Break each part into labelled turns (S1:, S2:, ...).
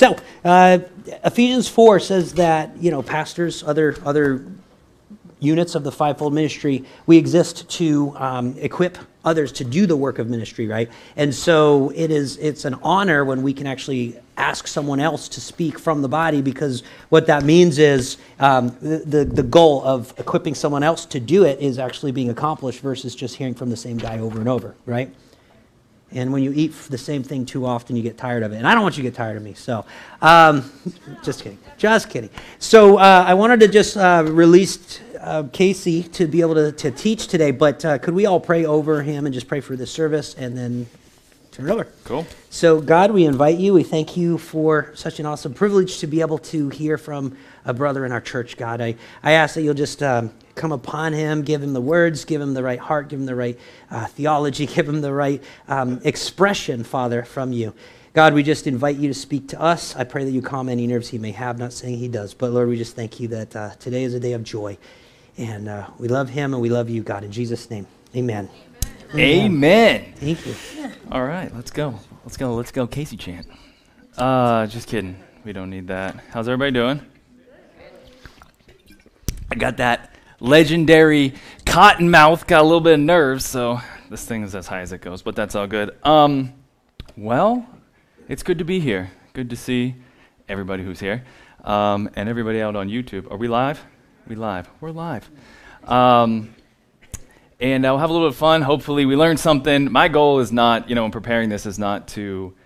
S1: So, Ephesians 4 says that, pastors, other units of the fivefold ministry, we exist to equip others to do the work of ministry, right? And so it's an honor when we can actually ask someone else to speak from the body, because what that means is the goal of equipping someone else to do it is actually being accomplished versus just hearing from the same guy over and over, right? And when you eat the same thing too often, you get tired of it. And I don't want you to get tired of me, so just kidding. So I wanted to just release Casey to be able to teach today, but could we all pray over him and just pray for this service and then turn it over?
S2: Cool.
S1: So God, we invite you. We thank you for such an awesome privilege to be able to hear from a brother in our church, God. I ask that you'll just come upon him, give him the words, give him the right heart, give him the right theology, give him the right expression, Father, from you. God, we just invite you to speak to us. I pray that you calm any nerves he may have, not saying he does, but Lord, we just thank you that today is a day of joy. And we love him and we love you, God. In Jesus' name, amen.
S2: Amen.
S1: Thank you.
S2: All right, let's go. Casey chant. Just kidding. We don't need that. How's everybody doing? I got that legendary cotton mouth, got a little bit of nerves, so this thing is as high as it goes, but that's all good. Well, it's good to be here. Good to see everybody who's here, and everybody out on YouTube. Are we live? We're live. And I'll have a little bit of fun. Hopefully we learn something. My goal is not, in preparing this, is not to,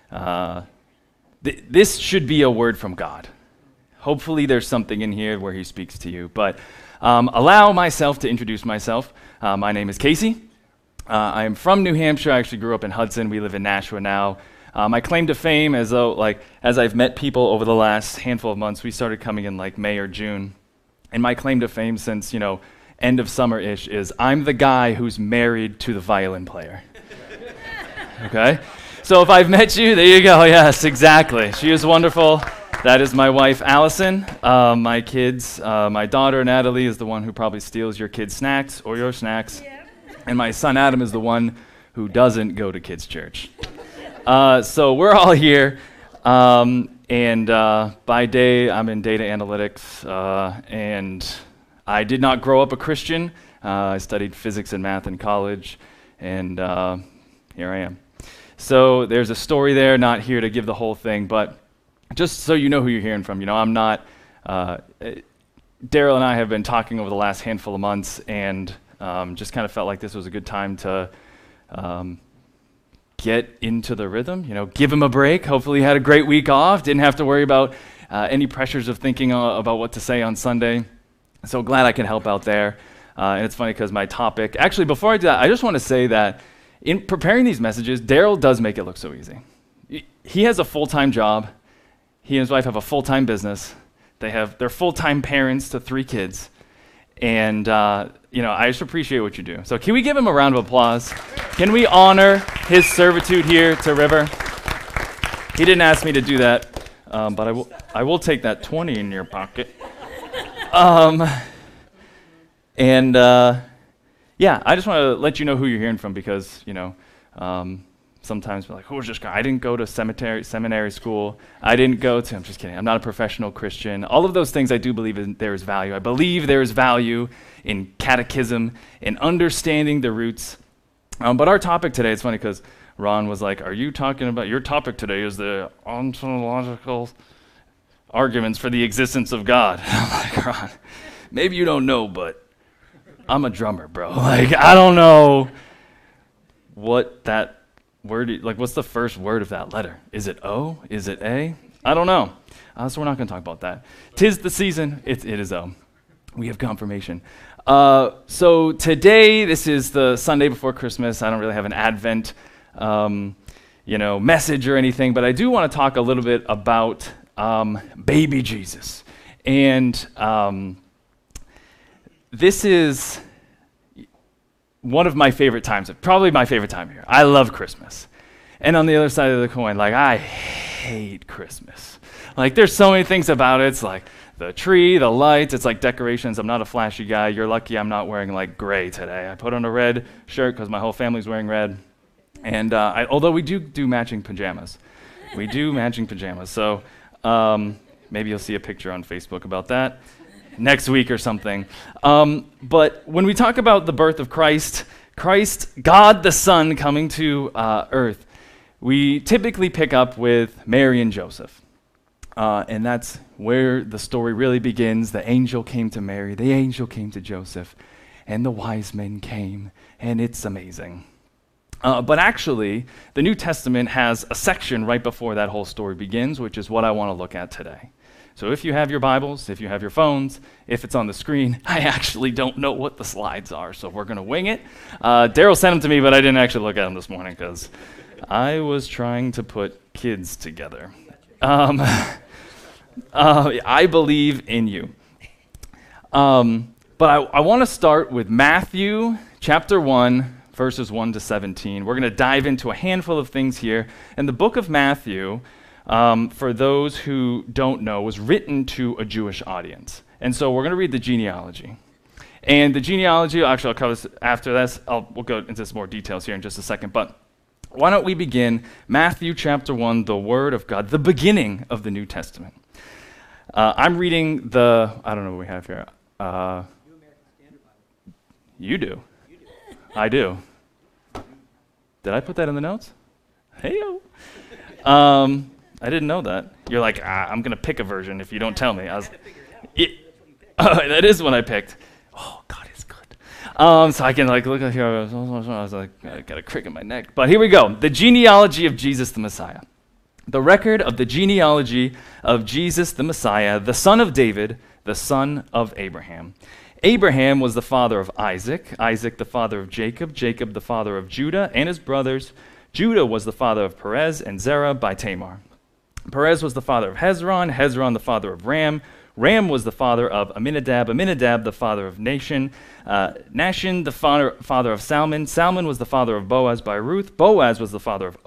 S2: this should be a word from God. Hopefully there's something in here where he speaks to you. But allow myself to introduce myself. My name is Casey. I am from New Hampshire. I actually grew up in Hudson. We live in Nashua now. My claim to fame, as I've met people over the last handful of months, we started coming in like May or June. And my claim to fame since, end of summer-ish is I'm the guy who's married to the violin player. Okay? So if I've met you, there you go. Yes, exactly. She is wonderful. That is my wife, Allison. My kids, my daughter, Natalie, is the one who probably steals your kids' snacks or your snacks. Yeah. And my son, Adam, is the one who doesn't go to kids' church. So we're all here. And by day, I'm in data analytics, and I did not grow up a Christian. I studied physics and math in college, and here I am. So there's a story there, not here to give the whole thing, but just so you know who you're hearing from. I'm not, Daryl and I have been talking over the last handful of months, and just kind of felt like this was a good time to get into the rhythm, give him a break. Hopefully he had a great week off, didn't have to worry about any pressures of thinking about what to say on Sunday. So glad I can help out there. And it's funny because my topic, actually before I do that, I just want to say that in preparing these messages, Daryl does make it look so easy. He has a full-time job. He and his wife have a full-time business. They're full-time parents to 3 kids. And, I just appreciate what you do. So can we give him a round of applause? Can we honor his servitude here to River? He didn't ask me to do that, but I will take that 20 in your pocket. I just want to let you know who you're hearing from because, sometimes we're like, who's this guy? I didn't go to seminary school. I'm just kidding. I'm not a professional Christian. All of those things I do believe there is value. I believe there is value in catechism, in understanding the roots. But our topic today, it's funny because Ron was like, are you talking about, your topic today is the ontological arguments for the existence of God. I'm like, Ron, maybe you don't know, but I'm a drummer, bro. I don't know what that word, what's the first word of that letter? Is it O? Is it A? I don't know. So we're not going to talk about that. 'Tis the season. It is O. We have confirmation. So today, this is the Sunday before Christmas. I don't really have an Advent, message or anything, but I do want to talk a little bit about baby Jesus. And this is one of my favorite times, probably my favorite time of year. I love Christmas. And on the other side of the coin, I hate Christmas. There's so many things about it. It's the tree, the lights, it's decorations. I'm not a flashy guy. You're lucky I'm not wearing gray today. I put on a red shirt because my whole family's wearing red. And although we do matching pajamas. We do matching pajamas. So maybe you'll see a picture on Facebook about that next week or something. But when we talk about the birth of Christ, God the Son coming to earth, we typically pick up with Mary and Joseph. And that's where the story really begins. The angel came to Mary, the angel came to Joseph, and the wise men came, and it's amazing. But actually, the New Testament has a section right before that whole story begins, which is what I want to look at today. So if you have your Bibles, if you have your phones, if it's on the screen, I actually don't know what the slides are, so we're going to wing it. Daryl sent them to me, but I didn't actually look at them this morning because I was trying to put kids together. I believe in you. But I want to start with Matthew chapter 1, verses 1 to 17. We're going to dive into a handful of things here. And the book of Matthew, for those who don't know, was written to a Jewish audience. And so we're going to read the genealogy. And the genealogy, actually I'll cover this after this. We'll go into some more details here in just a second. But why don't we begin Matthew chapter 1, the Word of God, the beginning of the New Testament. I'm reading I don't know what we have here. You do. I do. Did I put that in the notes? Hey-o. I didn't know that. You're like, I'm going to pick a version if you don't tell me. That is what I picked. Oh, God is good. So I can look at here. I was like, I got a crick in my neck. But here we go. The genealogy of Jesus the Messiah. The record of the genealogy of Jesus the Messiah, the son of David, the son of Abraham. Abraham was the father of Isaac, Isaac the father of Jacob, Jacob the father of Judah and his brothers. Judah was the father of Perez and Zerah by Tamar. Perez was the father of Hezron, Hezron the father of Ram, Ram was the father of Aminadab, Aminadab the father of Nahshon, Nahshon the father of Salmon, Salmon was the father of Boaz by Ruth, Boaz was the father of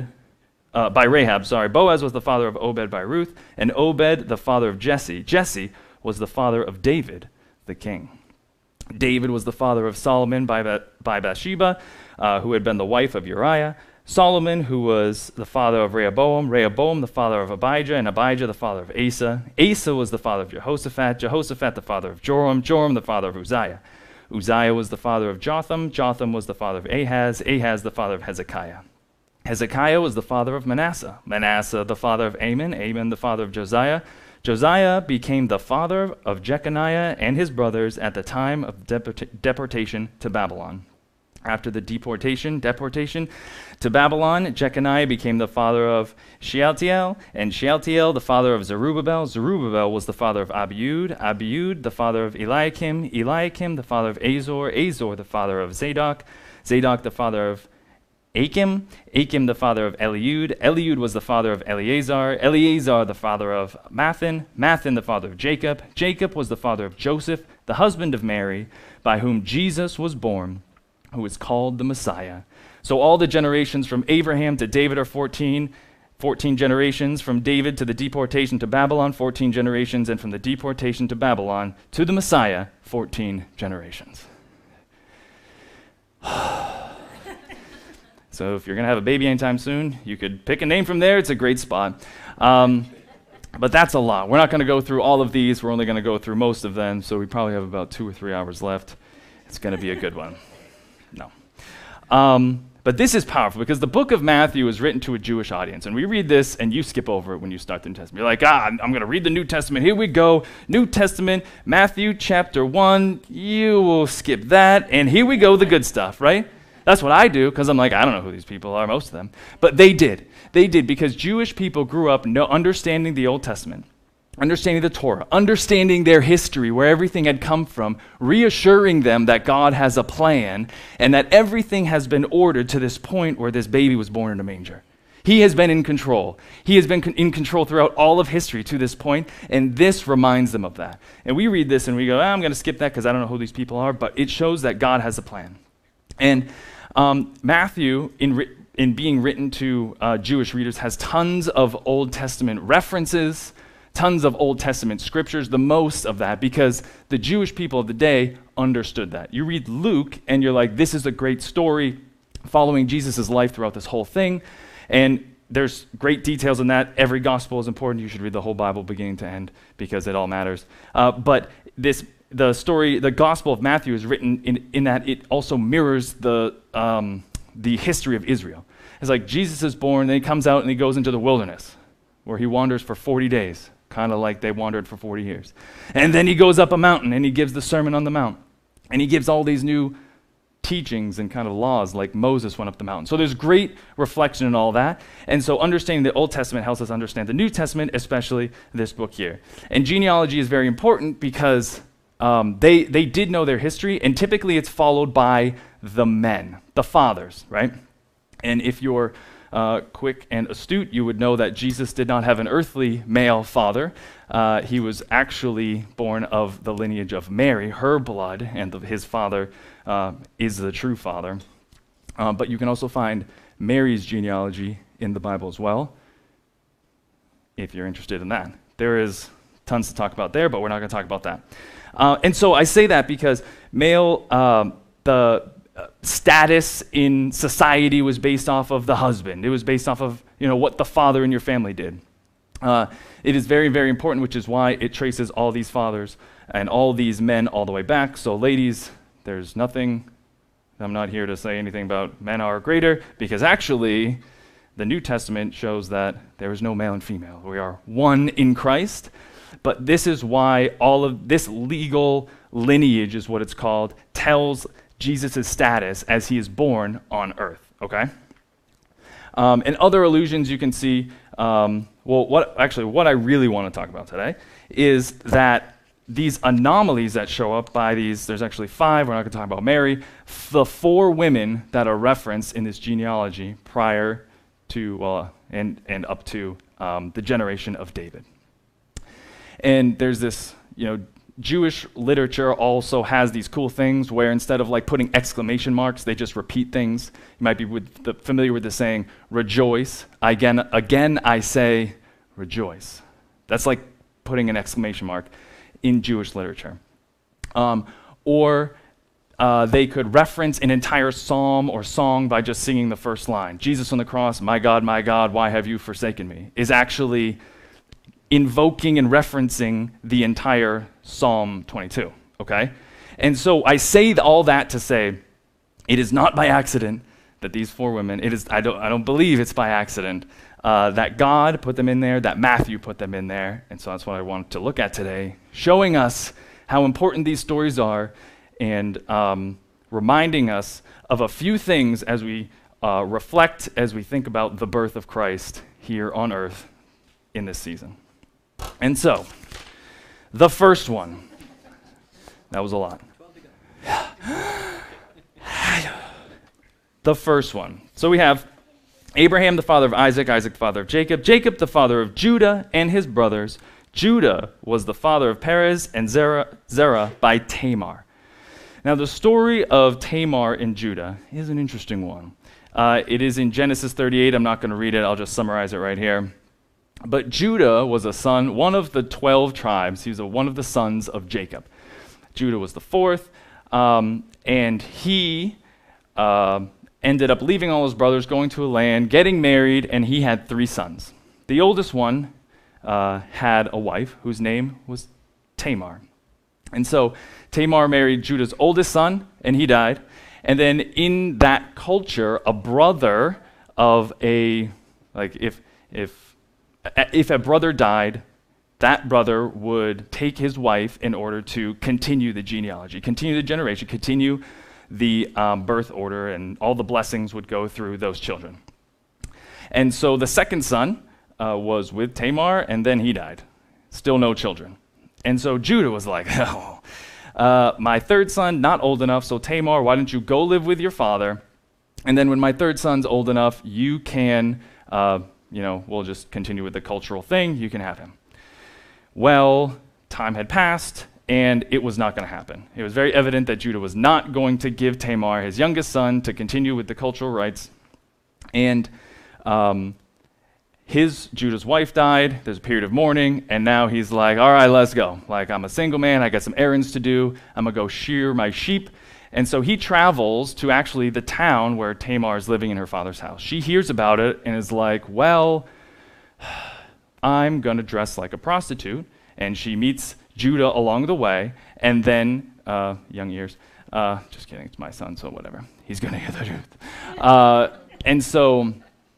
S2: by Rahab, Boaz was the father of Obed by Ruth, and Obed the father of Jesse. Jesse was the father of David, the king. David was the father of Solomon by Bathsheba, who had been the wife of Uriah. Solomon, who was the father of Rehoboam. Rehoboam, the father of Abijah, and Abijah, the father of Asa. Asa was the father of Jehoshaphat. Jehoshaphat, the father of Joram. Joram, the father of Uzziah. Uzziah was the father of Jotham. Jotham was the father of Ahaz. Ahaz, the father of Hezekiah. Hezekiah was the father of Manasseh. Manasseh, the father of Amon. Amon, the father of Josiah. Josiah became the father of Jeconiah and his brothers at the time of deportation to Babylon. After the deportation to Babylon, Jeconiah became the father of Shealtiel, and Shealtiel the father of Zerubbabel. Zerubbabel was the father of Abiud, Abiud the father of Eliakim, Eliakim the father of Azor, Azor the father of Zadok, Zadok the father of Achim, Achim the father of Eliud, Eliud was the father of Eleazar, Eleazar the father of Mathan, Mathan the father of Jacob, Jacob was the father of Joseph, the husband of Mary, by whom Jesus was born, who is called the Messiah. So all the generations from Abraham to David are 14 generations, from David to the deportation to Babylon, 14 generations, and from the deportation to Babylon to the Messiah, 14 generations. So if you're going to have a baby anytime soon, you could pick a name from there. It's a great spot. But that's a lot. We're not going to go through all of these. We're only going to go through most of them, so we probably have about 2 or 3 hours left. It's going to be a good one. No. But this is powerful because the book of Matthew is written to a Jewish audience. And we read this and you skip over it when you start the New Testament. You're like, I'm going to read the New Testament. Here we go. New Testament, Matthew chapter 1. You will skip that. And here we go, the good stuff, right? That's what I do because I'm like, I don't know who these people are, most of them. But they did. They did because Jewish people grew up understanding the Old Testament, understanding the Torah, understanding their history, where everything had come from, reassuring them that God has a plan and that everything has been ordered to this point where this baby was born in a manger. He has been in control. He has been in control throughout all of history to this point, and this reminds them of that. And we read this and we go, I'm going to skip that because I don't know who these people are, but it shows that God has a plan. And Matthew, in being written to Jewish readers, has tons of Old Testament references, tons of Old Testament scriptures, the most of that, because the Jewish people of the day understood that. You read Luke, and you're like, this is a great story following Jesus' life throughout this whole thing. And there's great details in that. Every gospel is important. You should read the whole Bible beginning to end because it all matters. But the Gospel of Matthew is written in that it also mirrors the history of Israel. It's like Jesus is born, then he comes out and he goes into the wilderness where he wanders for 40 days, kind of like they wandered for 40 years. And then he goes up a mountain and he gives the Sermon on the Mount. And he gives all these new teachings and kind of laws like Moses went up the mountain. So there's great reflection in all that. And so understanding the Old Testament helps us understand the New Testament, especially this book here. And genealogy is very important because they did know their history, and typically it's followed by the men, the fathers, right? And if you're quick and astute, you would know that Jesus did not have an earthly male father. He was actually born of the lineage of Mary, her blood, and his father is the true father. But you can also find Mary's genealogy in the Bible as well, if you're interested in that. There is tons to talk about there, but we're not going to talk about that. And so I say that because the status in society was based off of the husband. It was based off of what the father in your family did. It is very, very important, which is why it traces all these fathers and all these men all the way back. So ladies, there's nothing, I'm not here to say anything about men are greater, because actually the New Testament shows that there is no male and female. We are one in Christ. But this is why all of this legal lineage, is what it's called, tells Jesus' status as he is born on earth, okay? And other allusions you can see, what I really want to talk about today is that these anomalies that show up by these, there's actually 5, we're not going to talk about Mary, the 4 women that are referenced in this genealogy prior to, and up to the generation of David. And there's this, Jewish literature also has these cool things where instead of like putting exclamation marks, they just repeat things. You might be familiar with the saying, rejoice. Again, I say, rejoice. That's like putting an exclamation mark in Jewish literature. Or they could reference an entire psalm or song by just singing the first line. Jesus on the cross, my God, why have you forsaken me? Is actually invoking and referencing the entire Psalm 22, okay? And so I say all that to say, it is not by accident that these 4 women, I don't believe it's by accident that God put them in there, that Matthew put them in there, and so that's what I want to look at today, showing us how important these stories are and reminding us of a few things as we reflect, as we think about the birth of Christ here on earth in this season. And so, the first one. That was a lot. The first one. So we have Abraham, the father of Isaac, Isaac, the father of Jacob, Jacob, the father of Judah and his brothers. Judah was the father of Perez and Zerah by Tamar. Now, the story of Tamar and Judah is an interesting one. It is in Genesis 38. I'm not going to read it. I'll just summarize it right here. But Judah was a son, one of the 12 tribes. He was one of the sons of Jacob. Judah was the 4th, and he ended up leaving all his brothers, going to a land, getting married, and he had 3 sons. The oldest one had a wife whose name was Tamar. And so Tamar married Judah's oldest son, and he died. And then in that culture, a brother of if a brother died, that brother would take his wife in order to continue the genealogy, continue the generation, continue the birth order, and all the blessings would go through those children. And so the second son was with Tamar, and then he died. Still no children. And so Judah was like, my third son, not old enough, so Tamar, why don't you go live with your father? And then when my third son's old enough, you can we'll just continue with the cultural thing. You can have him. Well, time had passed, and it was not going to happen. It was very evident that Judah was not going to give Tamar, his youngest son, to continue with the cultural rites. And Judah's wife died. There's a period of mourning, and now he's like, all right, let's go. Like, I'm a single man. I got some errands to do. I'm going to go shear my sheep. And so he travels to actually the town where Tamar is living in her father's house. She hears about it and is like, well, I'm going to dress like a prostitute. And she meets Judah along the way, and then, young ears, just kidding, it's my son, so whatever. He's going to hear the truth. And so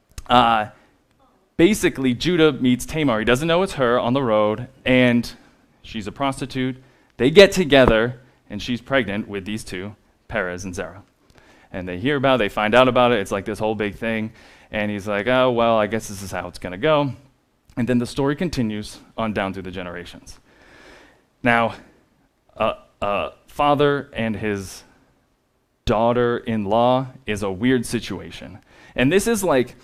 S2: basically, Judah meets Tamar. He doesn't know it's her on the road, and she's a prostitute. They get together, and she's pregnant with these two, Perez and Zerah. And they hear about it, they find out about it. It's like this whole big thing. And he's like, oh, well, I guess this is how it's going to go. And then the story continues on down through the generations. Now, father and his daughter-in-law is a weird situation. And this is like,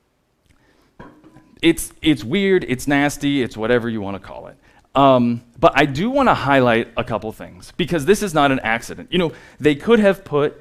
S2: it's weird, it's nasty, it's whatever you want to call it. But I do want to highlight a couple things, because this is not an accident. You know, they could have put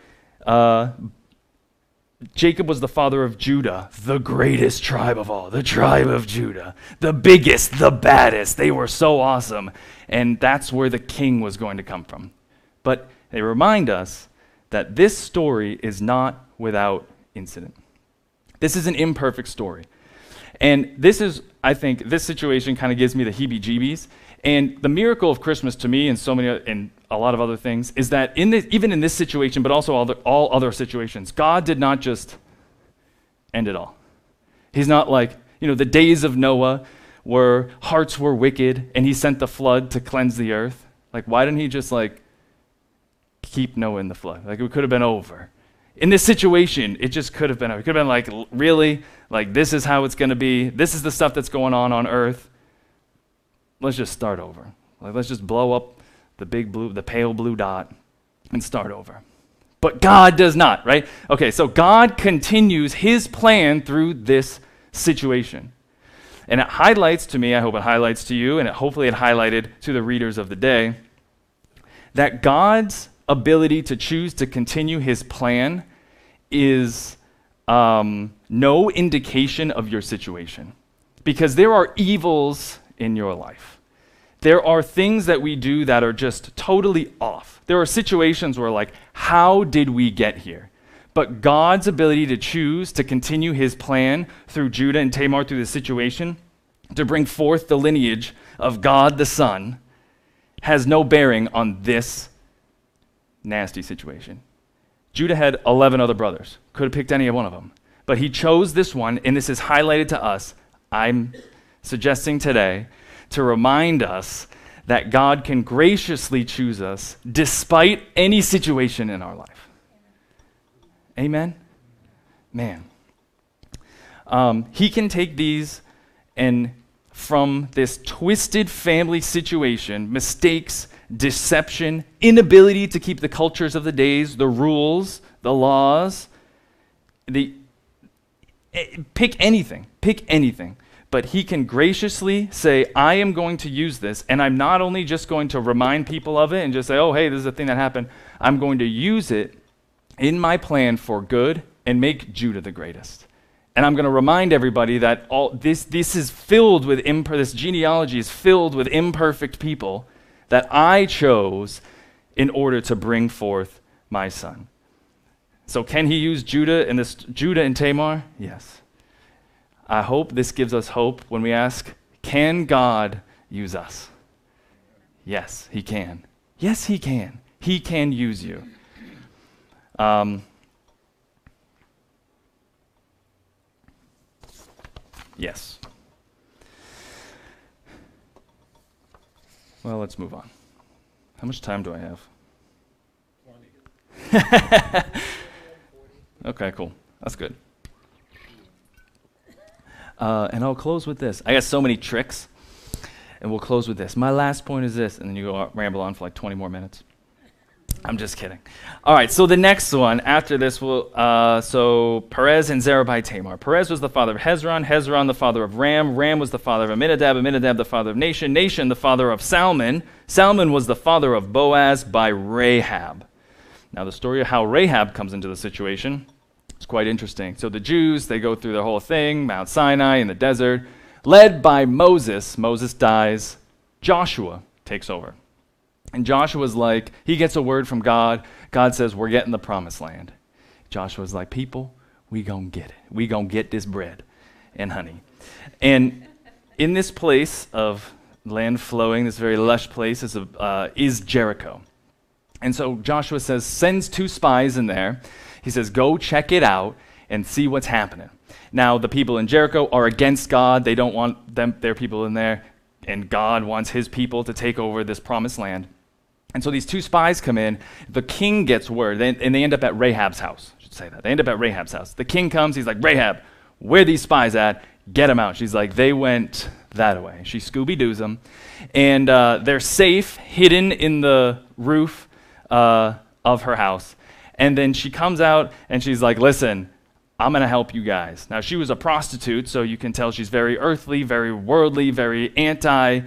S2: Jacob was the father of Judah, the greatest tribe of all, the tribe of Judah, the biggest, the baddest. They were so awesome. And that's where the king was going to come from. But they remind us that this story is not without incident. This is an imperfect story. And this is, I think, this situation kind of gives me the heebie-jeebies. And the miracle of Christmas to me, and so many, and a lot of other things, is that even in this situation, but also all other situations, God did not just end it all. He's not like, you know, the days of Noah where hearts were wicked and he sent the flood to cleanse the earth. Like, why didn't he just keep Noah in the flood? Like, it could have been over. In this situation, it just could have been over. It could have been like, really? Like, this is how it's going to be. This is the stuff that's going on earth. Let's just start over. Like, let's just blow up the pale blue dot and start over. But God does not, right? Okay, so God continues his plan through this situation. And it highlights to me, I hope it highlights to you, and hopefully it highlighted to the readers of the day, that God's ability to choose to continue his plan is no indication of your situation. Because there are evils in your life. There are things that we do that are just totally off. There are situations where, like, how did we get here? But God's ability to choose to continue his plan through Judah and Tamar through the situation, to bring forth the lineage of God the Son, has no bearing on this nasty situation. Judah had 11 other brothers. Could have picked any one of them. But he chose this one, and this is highlighted to us. I'm suggesting today to remind us that God can graciously choose us despite any situation in our life. Amen? Man. He can take these and from this twisted family situation, mistakes, deception, inability to keep the cultures of the days, the rules, the laws, pick anything. But he can graciously say, I am going to use this, and I'm not only just going to remind people of it and just say, oh, hey, this is a thing that happened. I'm going to use it in my plan for good and make Judah the greatest. And I'm going to remind everybody that all this is filled with this genealogy is filled with imperfect people that I chose in order to bring forth my son. So can he use Judah and Tamar? Yes. I hope this gives us hope when we ask, can God use us? Yes, he can. Yes, he can. He can use you. Yes. Well, let's move on. How much time do I have? Okay, cool. That's good. And I'll close with this. I got so many tricks, and we'll close with this. My last point is this, and then you go ramble on for like 20 more minutes. I'm just kidding. All right, so the next one after this so Perez and Zerah by Tamar. Perez was the father of Hezron, Hezron the father of Ram, Ram was the father of Amminadab, Amminadab the father of Nahshon, Nahshon the father of Salmon, Salmon was the father of Boaz by Rahab. Now the story of how Rahab comes into the situation is quite interesting. So the Jews, they go through their whole thing, Mount Sinai in the desert, led by Moses. Moses dies, Joshua takes over. And Joshua's like, he gets a word from God. God says, we're getting the promised land. Joshua's like, people, we gonna get it. We gonna get this bread and honey. And in this place of land flowing, this very lush place is Jericho. And so Joshua sends 2 spies in there. He says, go check it out and see what's happening. Now, the people in Jericho are against God. They don't want their people in there. And God wants his people to take over this promised land. And so these 2 spies come in. The king gets word, and they end up at Rahab's house. I should say that. They end up at Rahab's house. The king comes. He's like, Rahab, where are these spies at? Get them out. She's like, they went that way. She Scooby-Doos them. And they're safe, hidden in the roof of her house. And then she comes out, and she's like, listen, I'm going to help you guys. Now, she was a prostitute, so you can tell she's very earthly, very worldly, very anti.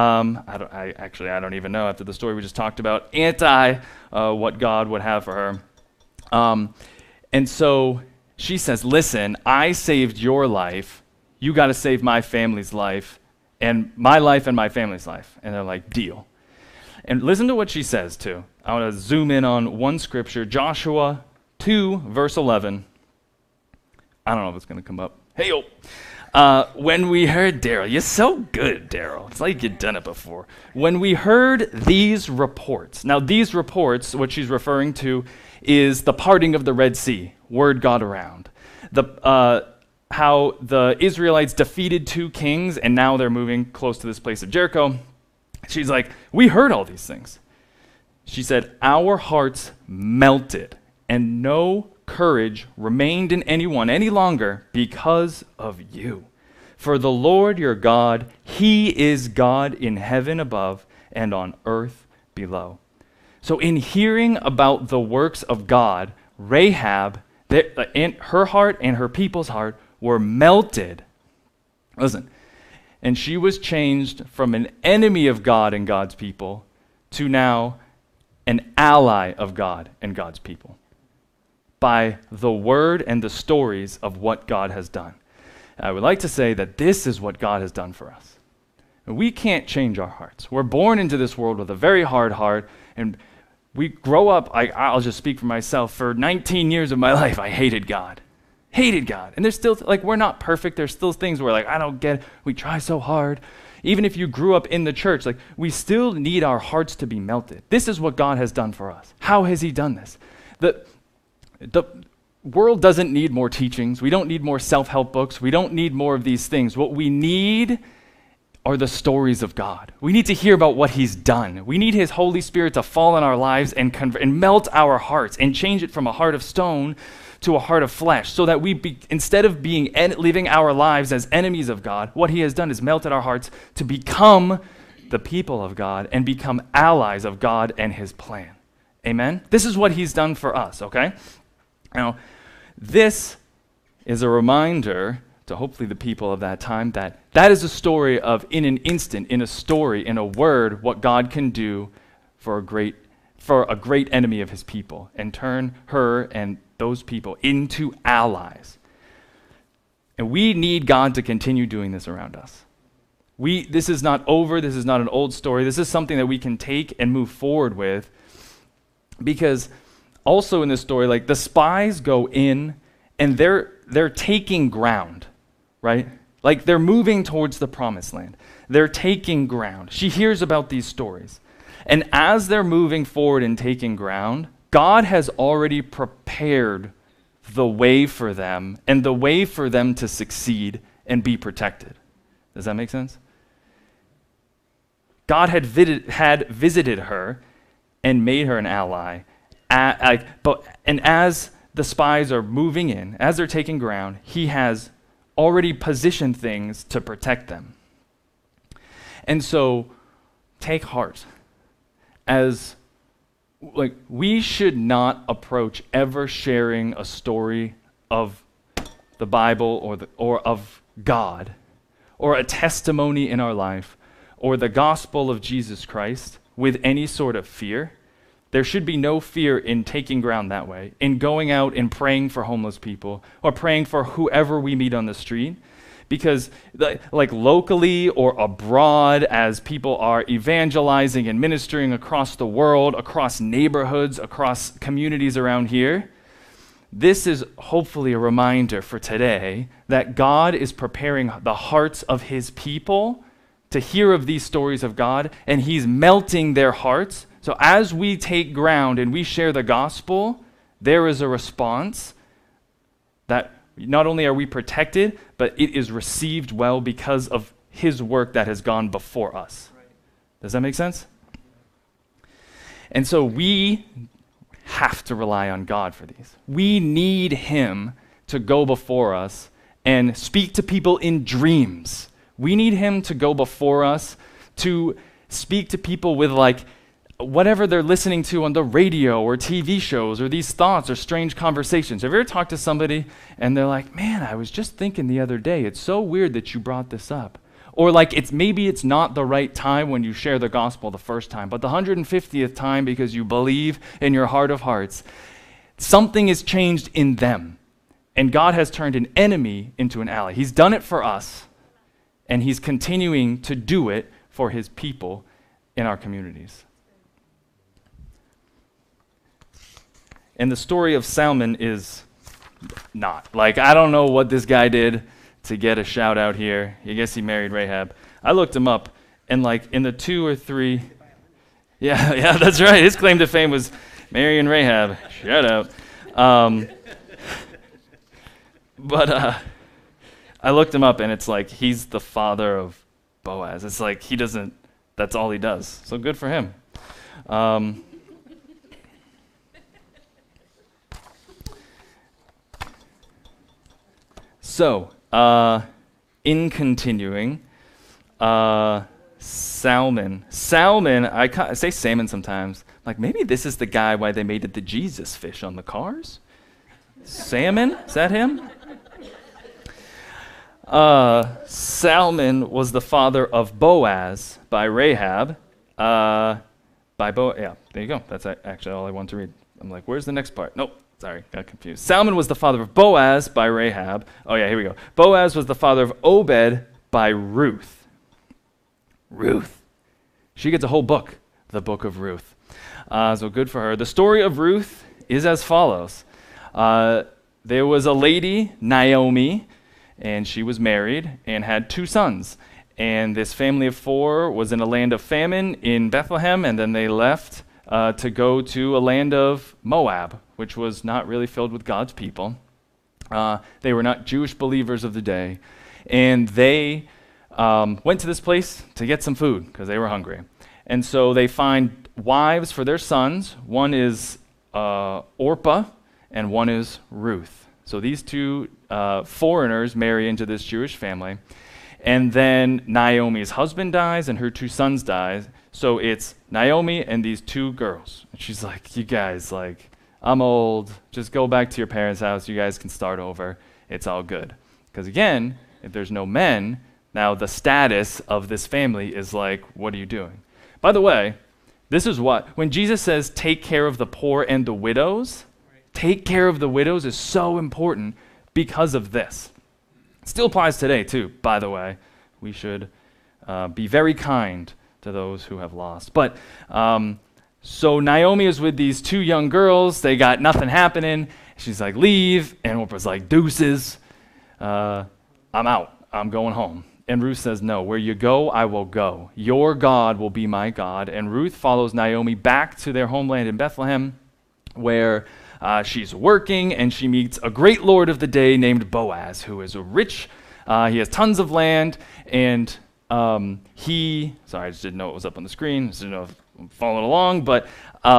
S2: I don't even know after the story we just talked about, anti what God would have for her. And so she says, listen, I saved your life. You got to save my family's life and my family's life. And they're like, deal. And listen to what she says, too. I want to zoom in on one scripture, Joshua 2, verse 11. I don't know if it's going to come up. Hey-yo. When we heard, Daryl, you're so good, Daryl. It's like you've done it before. When we heard these reports. Now, these reports, what she's referring to, is the parting of the Red Sea. Word got around. How the Israelites defeated 2 kings, and now they're moving close to this place of Jericho. She's like, we heard all these things. She said, our hearts melted, and no courage remained in anyone any longer because of you. For the Lord your God, he is God in heaven above and on earth below. So in hearing about the works of God, Rahab, her heart and her people's heart were melted. Listen, and she was changed from an enemy of God and God's people to now an ally of God and God's people, by the word and the stories of what God has done. I would like to say that this is what God has done for us. We can't change our hearts. We're born into this world with a very hard heart, and we grow up, I'll just speak for myself, for 19 years of my life, I hated God. Hated God. And there's still, we're not perfect. There's still things where, I don't get it. We try so hard. Even if you grew up in the church, we still need our hearts to be melted. This is what God has done for us. How has he done this? The world doesn't need more teachings. We don't need more self-help books. We don't need more of these things. What we need are the stories of God. We need to hear about what he's done. We need his Holy Spirit to fall in our lives and melt our hearts and change it from a heart of stone to a heart of flesh, so that instead of living our lives as enemies of God, what he has done is melted our hearts to become the people of God and become allies of God and his plan. Amen? This is what he's done for us, okay? Now, this is a reminder to hopefully the people of that time that is a story of, in an instant, in a story, in a word, what God can do for a great enemy of his people and turn her and those people into allies. And we need God to continue doing this around us. This is not over. This is not an old story. This is something that we can take and move forward with, because also in this story, the spies go in and they're taking ground, right? They're moving towards the promised land. They're taking ground. She hears about these stories. And as they're moving forward and taking ground, God has already prepared the way for them and the way for them to succeed and be protected. Does that make sense? God had visited her and made her an ally. And as the spies are moving in, as they're taking ground, he has already positioned things to protect them. And so take heart. As we should not approach ever sharing a story of the Bible or of God, or a testimony in our life, or the gospel of Jesus Christ with any sort of fear. There should be no fear in taking ground that way, in going out and praying for homeless people, or praying for whoever we meet on the street, Because like locally or abroad, as people are evangelizing and ministering across the world, across neighborhoods, across communities around here, this is hopefully a reminder for today that God is preparing the hearts of his people to hear of these stories of God, and he's melting their hearts. So as we take ground and we share the gospel, there is a response that not only are we protected, but it is received well because of his work that has gone before us. Right. Does that make sense? And so we have to rely on God for these. We need him to go before us and speak to people in dreams. We need him to go before us to speak to people with like whatever they're listening to on the radio or TV shows or these thoughts or strange conversations. Have you ever talked to somebody and they're like, man, I was just thinking the other day, it's so weird that you brought this up. Or like maybe it's not the right time when you share the gospel the first time, but the 150th time because you believe in your heart of hearts, something is changed in them. And God has turned an enemy into an ally. He's done it for us, and he's continuing to do it for his people in our communities. And the story of Salmon is not. Like, I don't know what this guy did to get a shout out here. I guess he married Rahab. I looked him up, and like in the 2 or 3, yeah, that's right. His claim to fame was marrying Rahab. Shout out. But I looked him up, and it's like he's the father of Boaz. It's like that's all he does. So good for him. So, in continuing, Salmon, I say salmon sometimes. Like, maybe this is the guy why they made it the Jesus fish on the cars? Salmon? Is that him? Salmon was the father of Boaz by Rahab. Yeah, there you go. That's actually all I want to read. I'm like, where's the next part? Nope. Sorry, got confused. Salmon was the father of Boaz by Rahab. Oh yeah, here we go. Boaz was the father of Obed by Ruth. Ruth. She gets a whole book, the book of Ruth. So good for her. The story of Ruth is as follows. There was a lady, Naomi, and she was married and had 2 sons. And this family of 4 was in a land of famine in Bethlehem, and then they left to go to a land of Moab, which was not really filled with God's people. They were not Jewish believers of the day. And they went to this place to get some food because they were hungry. And so they find wives for their sons. One is Orpah, and one is Ruth. So these 2 foreigners marry into this Jewish family. And then Naomi's husband dies, and her 2 sons die. So it's Naomi and these 2 girls. And she's like, you guys, like, I'm old. Just go back to your parents' house. You guys can start over. It's all good. Because again, if there's no men, now the status of this family is like, what are you doing? By the way, this is what, when Jesus says, take care of the poor and the widows, take care of the widows is so important because of this. It still applies today too, by the way. We should be very kind to those who have lost. But so Naomi is with these 2 young girls. They got nothing happening. She's like, leave. And Orpah's like, deuces. I'm out. I'm going home. And Ruth says, no, where you go, I will go. Your God will be my God. And Ruth follows Naomi back to their homeland in Bethlehem, where she's working, and she meets a great lord of the day named Boaz, who is rich. He has tons of land, and sorry, I just didn't know it was up on the screen. Just didn't know if I'm following along, but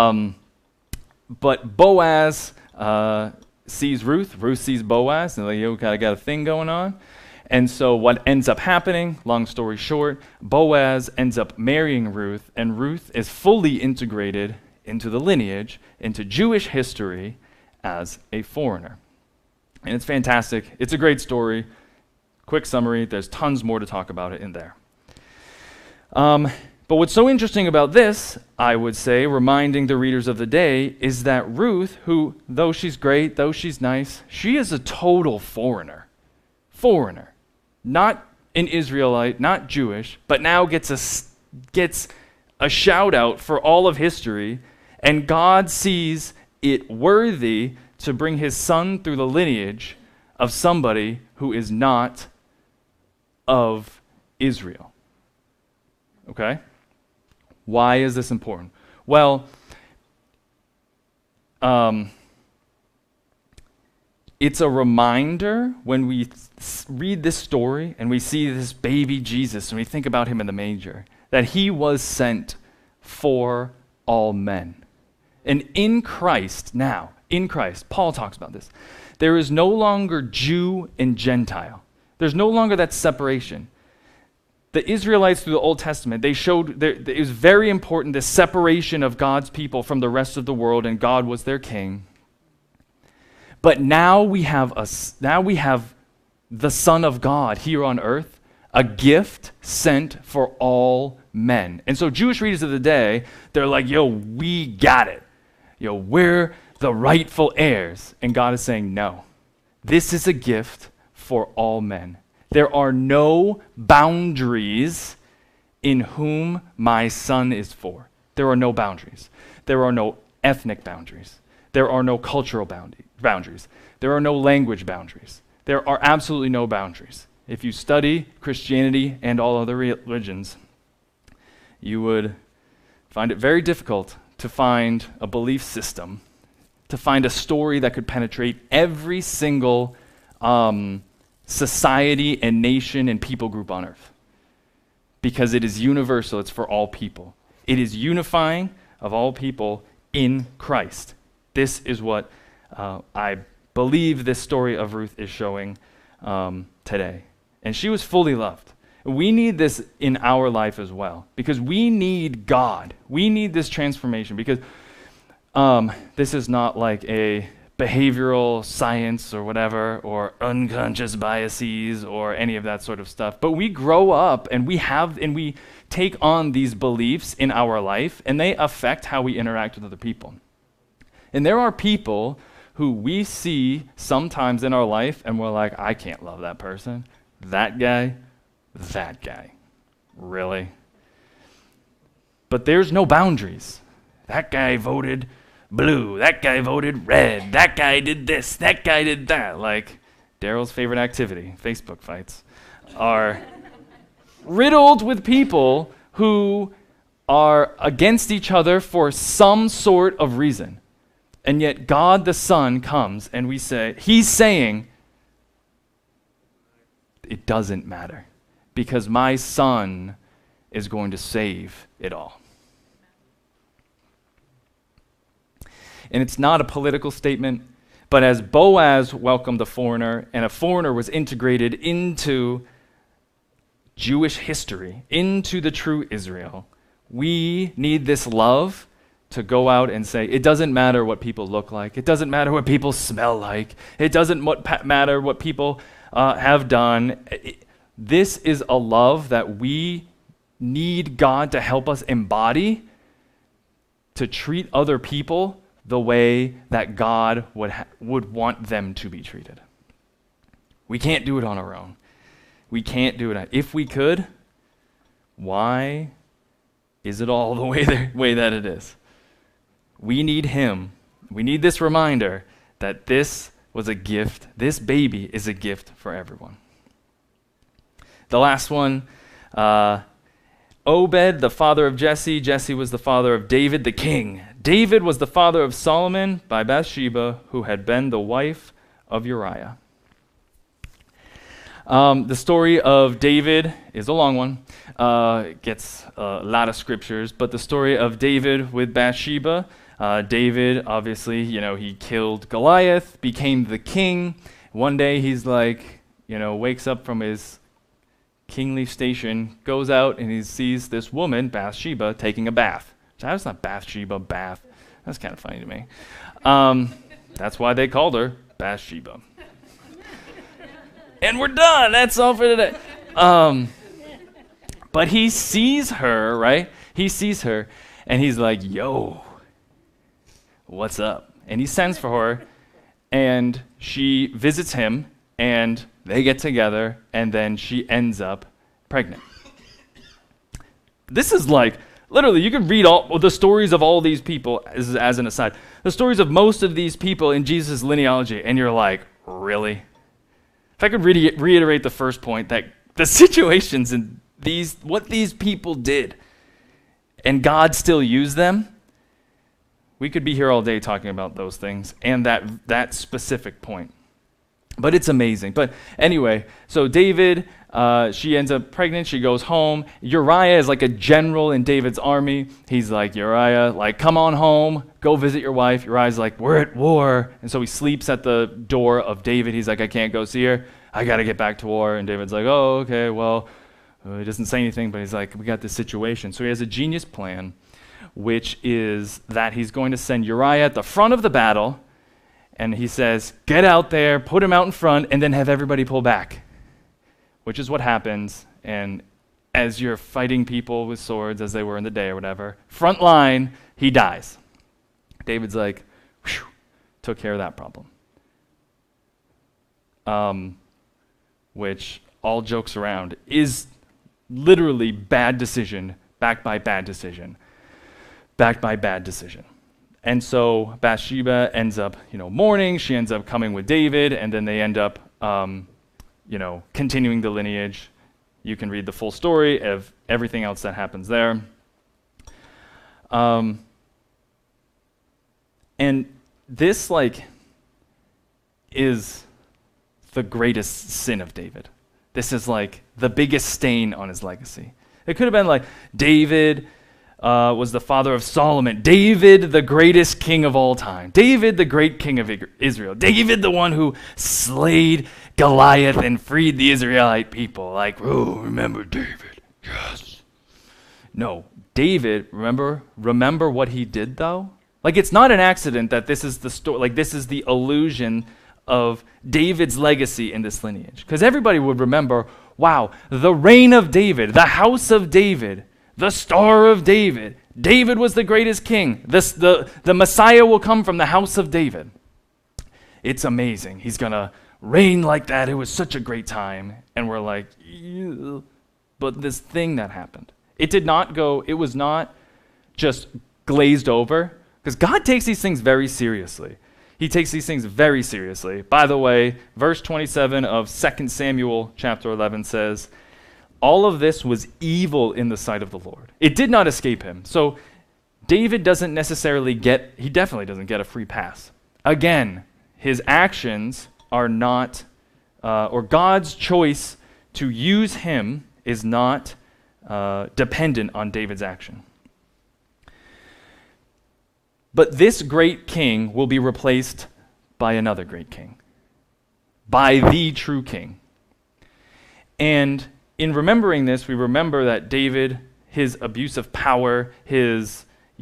S2: Boaz sees Ruth. Ruth sees Boaz, and like, you kind of got a thing going on. And so what ends up happening, long story short, Boaz ends up marrying Ruth, and Ruth is fully integrated into the lineage, into Jewish history as a foreigner. And it's fantastic. It's a great story. Quick summary, there's tons more to talk about it in there. But what's so interesting about this, I would say, reminding the readers of the day, is that Ruth, who, though she's great, though she's nice, she is a total foreigner. Foreigner. not an Israelite, not Jewish, but now gets a shout out for all of history, and God sees it worthy to bring his son through the lineage of somebody who is not of Israel. Okay? Why is this important? Well, it's a reminder when we read this story and we see this baby Jesus and we think about him in the manger, that he was sent for all men. And in Christ now, in Christ, Paul talks about this, there is no longer Jew and Gentile. There's no longer that separation. The Israelites through the Old Testament, they showed it was very important, the separation of God's people from the rest of the world, and God was their king. But now we have the Son of God here on earth, a gift sent for all men. And so Jewish readers of the day, they're like, yo, we got it. Yo, we're the rightful heirs. And God is saying, no, this is a gift for all men. There are no boundaries in whom my son is for. There are no boundaries. There are no ethnic boundaries. There are no cultural boundaries. There are no language boundaries. There are absolutely no boundaries. If you study Christianity and all other religions, you would find it very difficult to find a belief system, to find a story that could penetrate every single society and nation and people group on earth. Because it is universal, it's for all people. It is unifying of all people in Christ. This is what I believe this story of Ruth is showing today. And she was fully loved. We need this in our life as well, because we need God. We need this transformation, because this is not like a behavioral science or whatever, or unconscious biases or any of that sort of stuff. But we grow up and we take on these beliefs in our life, and they affect how we interact with other people. And there are people who we see sometimes in our life and we're like, I can't love that person. That guy, really? But there's no boundaries. That guy voted blue, that guy voted red, that guy did this, that guy did that. Like Daryl's favorite activity, Facebook fights, are riddled with people who are against each other for some sort of reason. And yet God the Son comes and we say, he's saying, it doesn't matter, because my son is going to save it all. And it's not a political statement, but as Boaz welcomed a foreigner, and a foreigner was integrated into Jewish history, into the true Israel, we need this love to go out and say, it doesn't matter what people look like. It doesn't matter what people smell like. It doesn't matter what people have done. This is a love that we need God to help us embody, to treat other people the way that God would want them to be treated. We can't do it on our own. We can't do it. If we could, why is it all the way that it is? We need him. We need this reminder that this was a gift. This baby is a gift for everyone. The last one, Obed, the father of Jesse. Jesse was the father of David, the king. David was the father of Solomon by Bathsheba, who had been the wife of Uriah. The story of David is a long one. It gets a lot of scriptures, but the story of David with Bathsheba, David, obviously, he killed Goliath, became the king. One day he's like, wakes up from his kingly station, goes out, and he sees this woman, Bathsheba, taking a bath. That's not Bathsheba, bath. That's kind of funny to me. That's why they called her Bathsheba. And we're done. That's all for today. But he sees her, right? He sees her, and he's like, yo, what's up? And he sends for her, and she visits him, and They get together, and then she ends up pregnant. This is like, literally, you could read all the stories of all these people, as an aside, the stories of most of these people in Jesus' linealogy, and you're like, really? If I could reiterate the first point, that the situations in what these people did, and God still used them, we could be here all day talking about those things and that specific point. But it's amazing. But anyway, so David, she ends up pregnant. She goes home. Uriah is like a general in David's army. He's like, Uriah, like, come on home. Go visit your wife. Uriah's like, we're at war. And so he sleeps at the door of David. He's like, I can't go see her. I got to get back to war. And David's like, oh, okay, well, he doesn't say anything, but he's like, we got this situation. So he has a genius plan, which is that he's going to send Uriah at the front of the battle. And he says, get out there, put him out in front, and then have everybody pull back, which is what happens. And as you're fighting people with swords, as they were in the day or whatever, front line, he dies. David's like, whew, took care of that problem. Which, all jokes around, is literally bad decision, backed by bad decision, backed by bad decision. And so Bathsheba ends up, mourning. She ends up coming with David, and then they end up, continuing the lineage. You can read the full story of everything else that happens there. And this, is the greatest sin of David. This is, the biggest stain on his legacy. It could have been, David was the father of Solomon. David, the greatest king of all time. David, the great king of Israel. David, the one who slayed Goliath and freed the Israelite people. Remember David? Yes. No, David, remember what he did, though? It's not an accident that this is the story, this is the illusion of David's legacy in this lineage. Because everybody would remember, wow, the reign of David, the house of David, the Star of David. David was the greatest king. The Messiah will come from the house of David. It's amazing. He's going to reign like that. It was such a great time. And we're like, ew. But this thing that happened, it was not just glazed over. Because God takes these things very seriously. He takes these things very seriously. By the way, verse 27 of 2 Samuel chapter 11 says, all of this was evil in the sight of the Lord. It did not escape him. So David definitely doesn't get a free pass. Again, his actions are not, or God's choice to use him is not dependent on David's action. But this great king will be replaced by another great king, by the true king. And in remembering this, we remember that David, his abuse of power, his,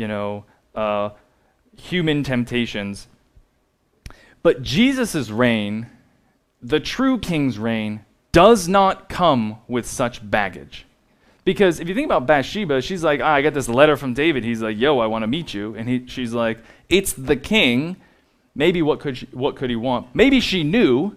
S2: human temptations. But Jesus' reign, the true king's reign, does not come with such baggage. Because if you think about Bathsheba, she's like, I got this letter from David. He's like, yo, I want to meet you. And she's like, it's the king. Maybe what could he want? Maybe she knew.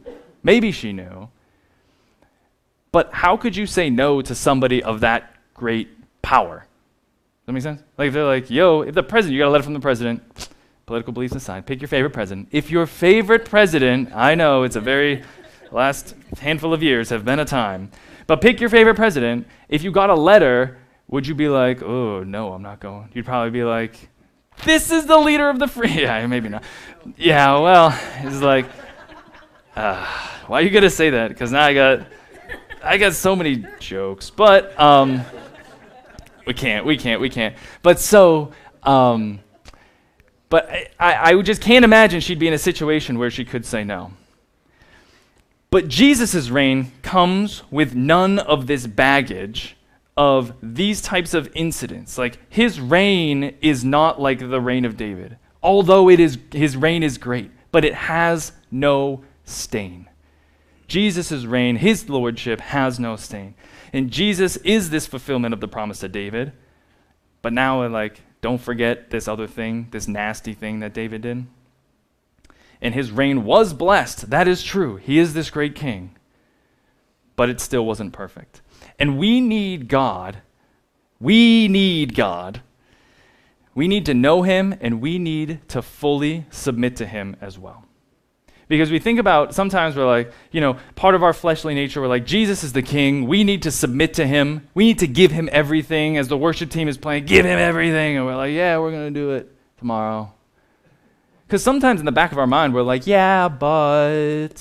S2: But how could you say no to somebody of that great power? Does that make sense? If they're like, yo, if the president, you got a letter from the president, political beliefs aside, pick your favorite president. If your favorite president, I know it's a very, last handful of years have been a time, but pick your favorite president. If you got a letter, would you be like, oh, no, I'm not going? You'd probably be like, this is the leader of the free. Yeah, maybe not. Yeah, well, it's like, why are you going to say that? Because now I got so many jokes, but we can't. But so, but I just can't imagine she'd be in a situation where she could say no. But Jesus' reign comes with none of this baggage of these types of incidents. His reign is not like the reign of David, although his reign is great, but it has no stain. Jesus' reign, his lordship, has no stain. And Jesus is this fulfillment of the promise to David. But now, don't forget this other thing, this nasty thing that David did. And his reign was blessed. That is true. He is this great king. but it still wasn't perfect. And we need God. We need God. We need to know him, and we need to fully submit to him as well. Because we think about, sometimes we're like, part of our fleshly nature, we're like, Jesus is the king. We need to submit to him. We need to give him everything. As the worship team is playing, give him everything. And we're like, yeah, we're going to do it tomorrow. Because sometimes in the back of our mind, we're like, yeah, but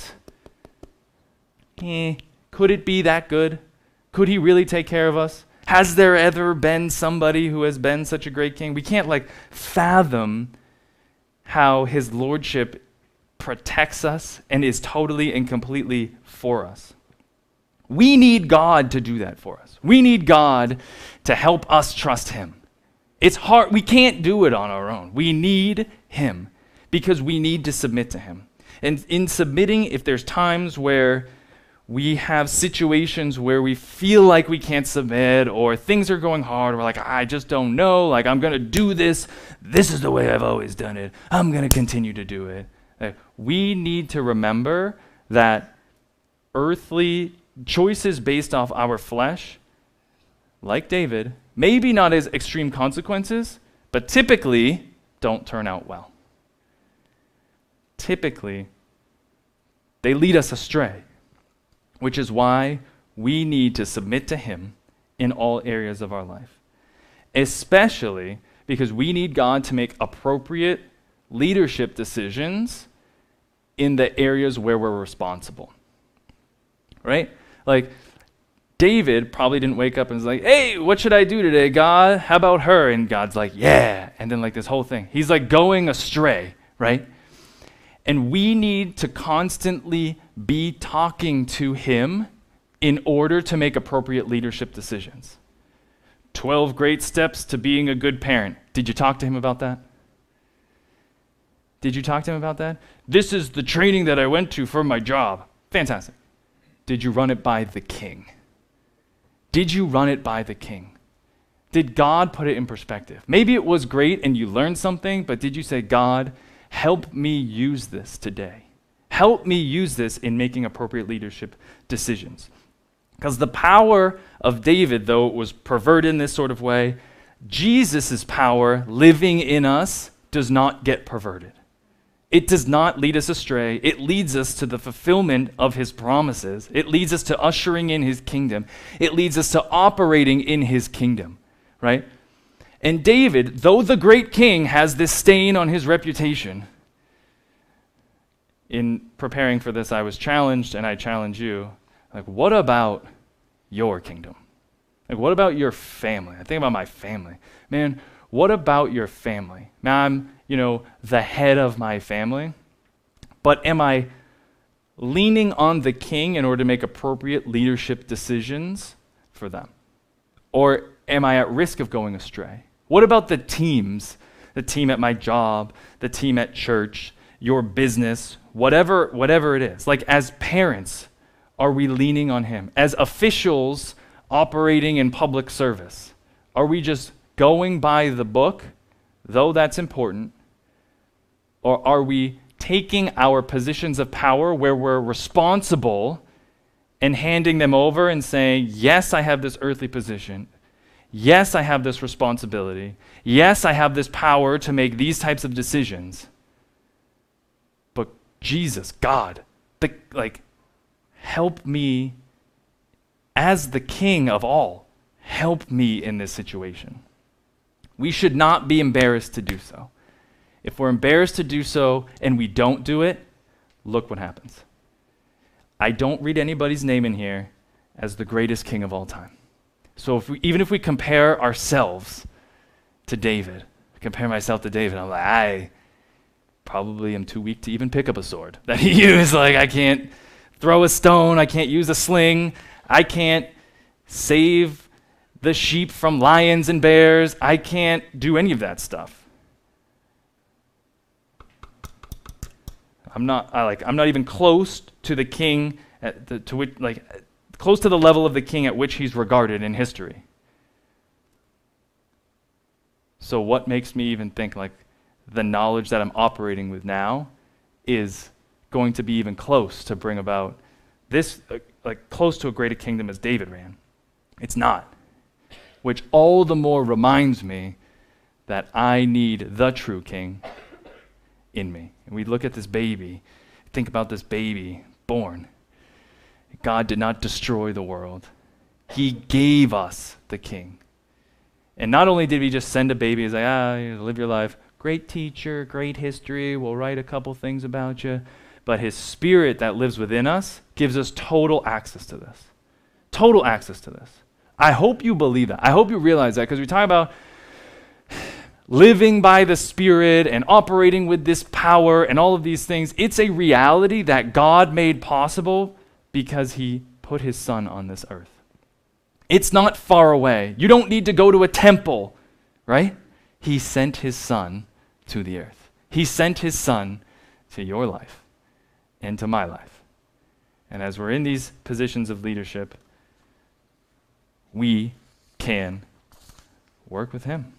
S2: could it be that good? Could he really take care of us? Has there ever been somebody who has been such a great king? We can't fathom how his lordship protects us and is totally and completely for us. We need God to do that for us. We need God to help us trust him. It's hard. We can't do it on our own. We need him because we need to submit to him. And in submitting, if there's times where we have situations where we feel like we can't submit or things are going hard, we're like, I just don't know, I'm going to do this. This is the way I've always done it. I'm going to continue to do it. We need to remember that earthly choices based off our flesh, like David, maybe not as extreme consequences, but typically don't turn out well. Typically, they lead us astray, which is why we need to submit to him in all areas of our life, especially because we need God to make appropriate leadership decisions in the areas where we're responsible, right? David probably didn't wake up and was like, hey, what should I do today, God? How about her? And God's like, yeah. And then this whole thing. He's going astray, right? And we need to constantly be talking to him in order to make appropriate leadership decisions. 12 great steps to being a good parent. Did you talk to him about that? Did you talk to him about that? This is the training that I went to for my job. Fantastic. Did you run it by the king? Did you run it by the king? Did God put it in perspective? Maybe it was great and you learned something, but did you say, God, help me use this today? Help me use this in making appropriate leadership decisions. Because the power of David, though it was perverted in this sort of way, Jesus' power living in us does not get perverted. It does not lead us astray. It leads us to the fulfillment of his promises. It leads us to ushering in his kingdom. It leads us to operating in his kingdom, right? And David, though the great king, has this stain on his reputation. In preparing for this, I was challenged, and I challenge you, what about your kingdom? What about your family? I think about my family. Man, what about your family? Now, I'm the head of my family, but am I leaning on the king in order to make appropriate leadership decisions for them? Or am I at risk of going astray? What about the teams, the team at my job, the team at church, your business, whatever it is? As parents, are we leaning on him? As officials operating in public service, are we just going by the book, though that's important? Or are we taking our positions of power where we're responsible and handing them over and saying, yes, I have this earthly position. Yes, I have this responsibility. Yes, I have this power to make these types of decisions. But Jesus, God, help me as the king of all. Help me in this situation. We should not be embarrassed to do so. If we're embarrassed to do so and we don't do it, look what happens. I don't read anybody's name in here as the greatest king of all time. So even if we compare ourselves to David, compare myself to David, I'm I probably am too weak to even pick up a sword that he used. I can't throw a stone, I can't use a sling, I can't save the sheep from lions and bears, I can't do any of that stuff. I'm not even close to the king close to the level of the king at which he's regarded in history. So what makes me even think the knowledge that I'm operating with now is going to be even close to bring about this like close to a greater kingdom as David ran. It's not. Which all the more reminds me that I need the true king in me. And we look at this baby, think about this baby born. God did not destroy the world. He gave us the king. And not only did he just send a baby, he's like, live your life. Great teacher, great history, we'll write a couple things about you. But his spirit that lives within us gives us total access to this. Total access to this. I hope you believe that. I hope you realize that, because we talk about living by the Spirit and operating with this power and all of these things. It's a reality that God made possible because he put his Son on this earth. It's not far away. You don't need to go to a temple, right? He sent his Son to the earth. He sent his Son to your life and to my life. And as we're in these positions of leadership, we can work with him.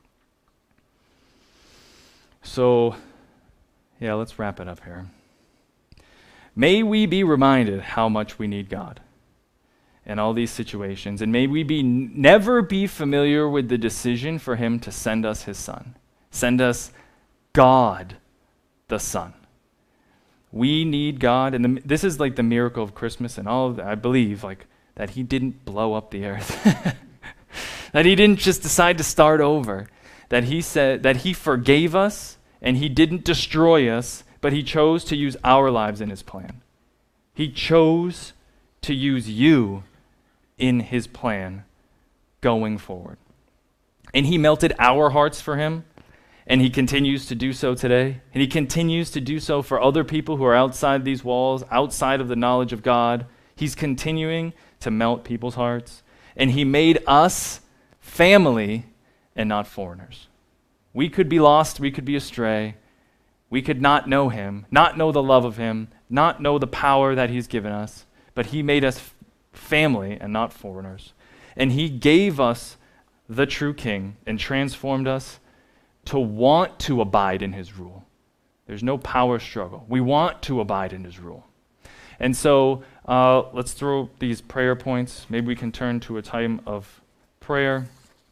S2: So, let's wrap it up here. May we be reminded how much we need God in all these situations, and may we never be familiar with the decision for him to send us his Son. Send us God, the Son. We need God, and this is like the miracle of Christmas and all of that. I believe that he didn't blow up the earth. That he didn't just decide to start over. That he said that he forgave us and he didn't destroy us, but he chose to use our lives in his plan. He chose to use you in his plan going forward. And he melted our hearts for him, and he continues to do so today. And he continues to do so for other people who are outside these walls, outside of the knowledge of God. He's continuing to melt people's hearts. And he made us family and not foreigners. We could be lost, we could be astray, we could not know him, not know the love of him, not know the power that he's given us, but he made us family and not foreigners. And he gave us the true king and transformed us to want to abide in his rule. There's no power struggle. We want to abide in his rule. And so let's throw these prayer points. Maybe we can turn to a time of prayer.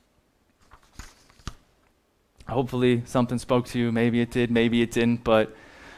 S2: Hopefully something spoke to you. Maybe it did, maybe it didn't. But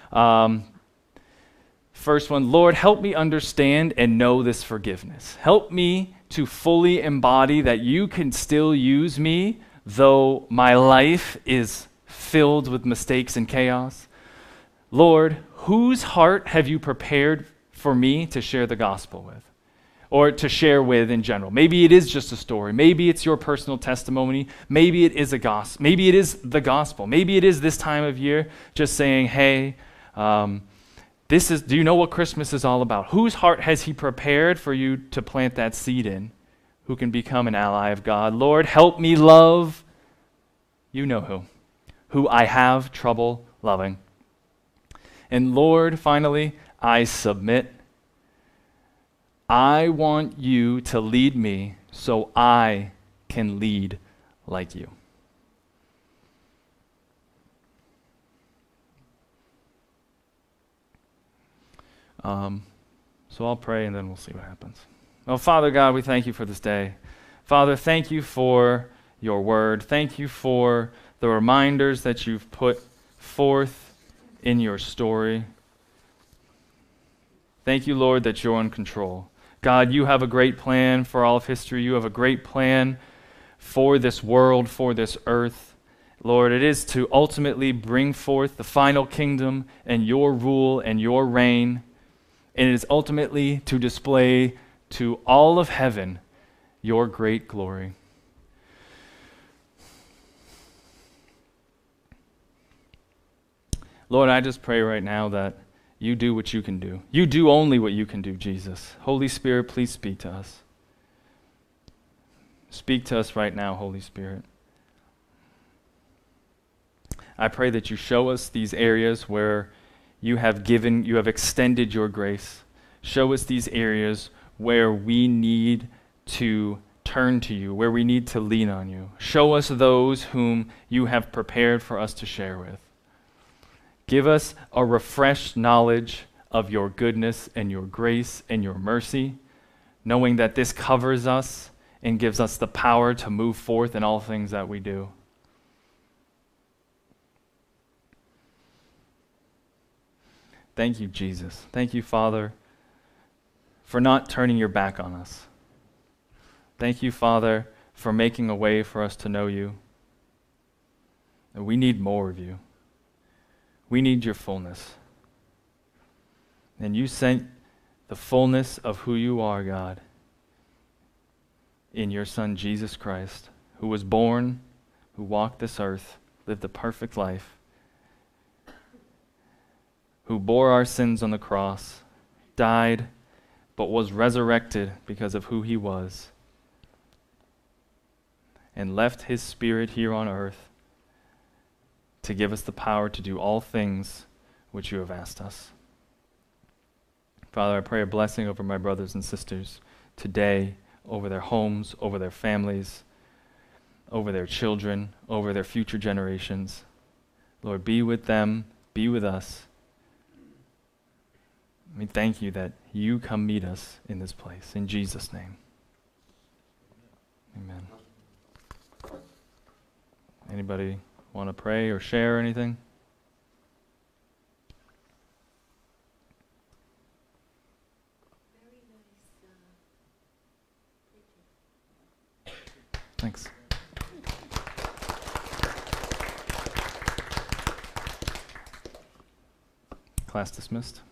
S2: first one, Lord, help me understand and know this forgiveness. Help me to fully embody that you can still use me, though my life is filled with mistakes and chaos. Lord, whose heart have you prepared for me to share the gospel with? Or to share with in general. Maybe it is just a story. Maybe it's your personal testimony. Maybe it is a gospel. Maybe it is the gospel. Maybe it is this time of year just saying, hey, do you know what Christmas is all about? Whose heart has he prepared for you to plant that seed in, who can become an ally of God? Lord, help me love, you know who I have trouble loving. And Lord, finally, I submit. I want you to lead me so I can lead like you. So I'll pray and then we'll see what happens. Oh, Father God, we thank you for this day. Father, thank you for your word. Thank you for the reminders that you've put forth in your story. Thank you, Lord, that you're in control. God, you have a great plan for all of history. You have a great plan for this world, for this earth. Lord, it is to ultimately bring forth the final kingdom and your rule and your reign. And it is ultimately to display to all of heaven your great glory. Lord, I just pray right now that you do what you can do. You do only what you can do, Jesus. Holy Spirit, please speak to us. Speak to us right now, Holy Spirit. I pray that you show us these areas where you have extended your grace. Show us these areas where we need to turn to you, where we need to lean on you. Show us those whom you have prepared for us to share with. Give us a refreshed knowledge of your goodness and your grace and your mercy knowing that this covers us and gives us the power to move forth in all things that we do. Thank you, Jesus. Thank you, Father, for not turning your back on us. Thank you, Father, for making a way for us to know you. And we need more of you. We need your fullness. And you sent the fullness of who you are, God, in your Son, Jesus Christ, who was born, who walked this earth, lived a perfect life, who bore our sins on the cross, died, but was resurrected because of who he was, and left his Spirit here on earth to give us the power to do all things which you have asked us. Father, I pray a blessing over my brothers and sisters today, over their homes, over their families, over their children, over their future generations. Lord, be with them, be with us. We thank you that you come meet us in this place. In Jesus' name. Amen. Anybody want to pray or share anything? Thanks. Class dismissed.